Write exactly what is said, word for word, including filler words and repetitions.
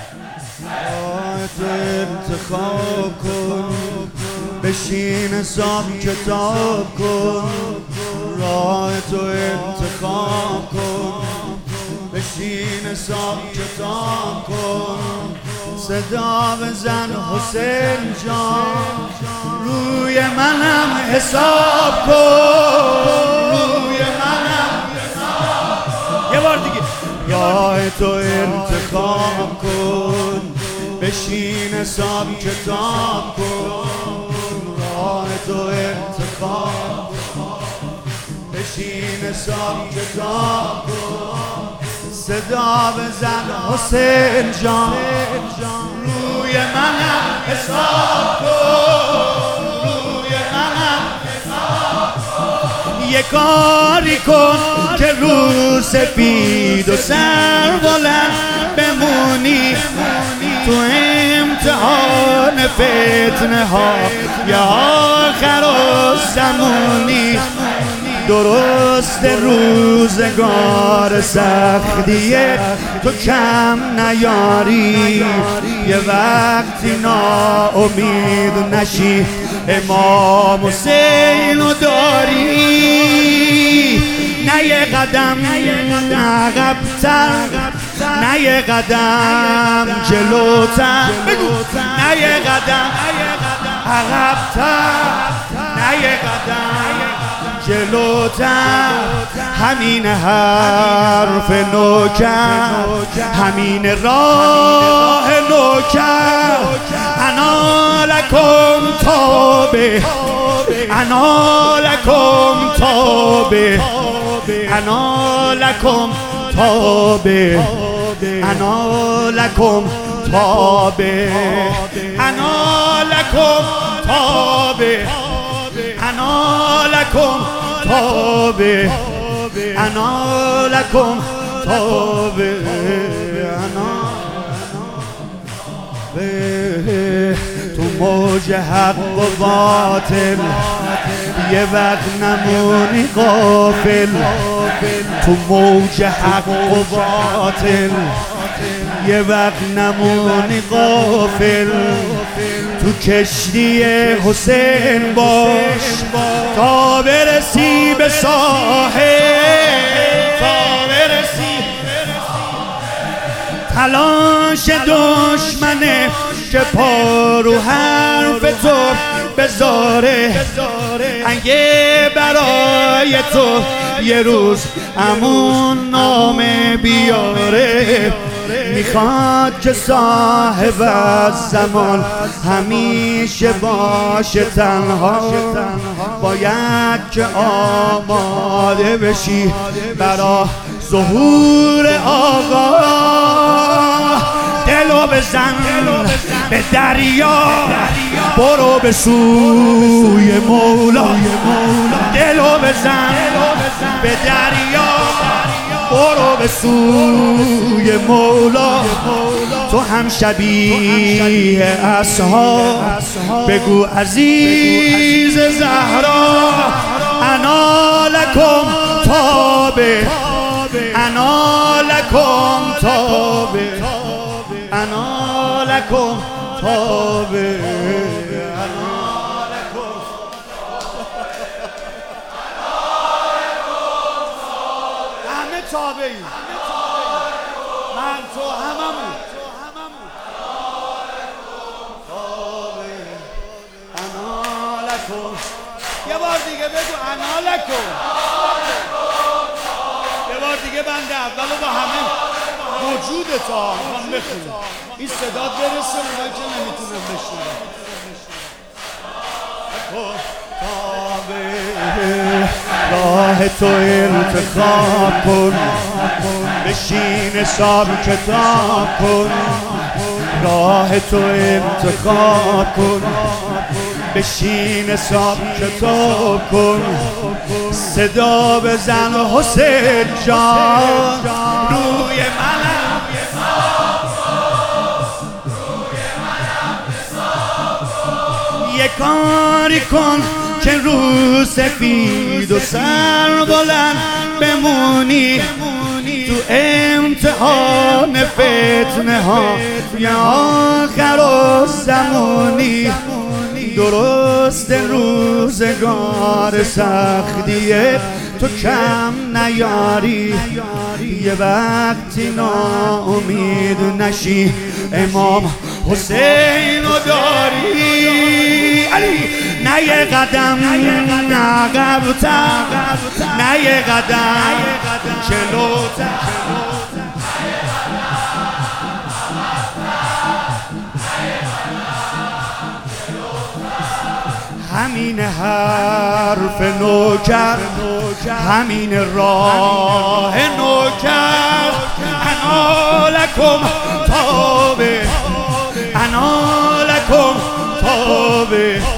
تو انتخاب کن، بشین حساب کتاب کن. راه تو انتخاب کن، بشین حساب کتاب کن. صدا بزن حسین جان، روی منم حساب کن، روی منم حساب. یه بار دیگه. راه تو انتخاب کن، بشین حساب کتاب کن. راه تو انتخاب کن، بشین حساب کتاب کن. صدا بزن حسین جان، روی منم حساب کن، روی منم حساب کن. یه کاری کن که رو سفید و سر بلند بمونی، تو امتحان فتنه ها یا آخر زمانی. درست روزگار سختیه تو کم نیاری، یه وقتی ناامید نشی امام حسین رو داری. نه یه قدم عقب‌تر، نه یه قدم جلوتر، نه یه قدم عقب‌تر، نه یه قدم جلوتر. همین حرف نوکر، همین راه نوکر. انا لکم تابع، انا لکم تابع، انا لکم تابع، انا لکم تابع، انا لکم تابع، انا لکم تابع، انا لکم تابع، انا. تو موج حق و باطل یه وقت نمونی غافل. تو موج حق و باطل یه وقت نمونی غافل. تو کشتی حسین باش تا برسی به ساحل، تا برسی. تلاش دشمنه که پا رو حرف تو بذاره، اگه برای تو یه روز امون نامه بیاره. میخواد که صاحب از زمان همیشه باشه تنها، باید که آماده بشی برا ظهور آقا. دلو بزن به دریا، برو به سوی مولا. دلو بزن به دریا، برو به سوی مولا. تو هم شبیه اصحاب بگو عزیز زهرا. انا لکم تابع، انا لکم تابع، انا لکم تابع، تابعی. من تو هممون انا لکم. یه بار دیگه بگو انا لکم. یه بار دیگه بنده اولو با همه وجود تا هم بخونیم، این صدا برسه اونایی که نمیتونم بشنون. راه تو انتخاب کن، بشین حساب کتاب کن. راه تو انتخاب کن، بشین حساب کتاب کن. صدا بزن حسین جان، روی منم یه کاری کن که رو سفید و سر بلند بمونی، تو امتحان فتنه ها یا آخر زمانی درست روزگار سختیه تو کم نیاری یه وقتی ناامید نشی امام حسین رو داری علی نه یه قدم عقب‌تر نه یه قدم جلوتر همین حرف نوکر همین راه نوکر انا لکم تابع انا لکم تابع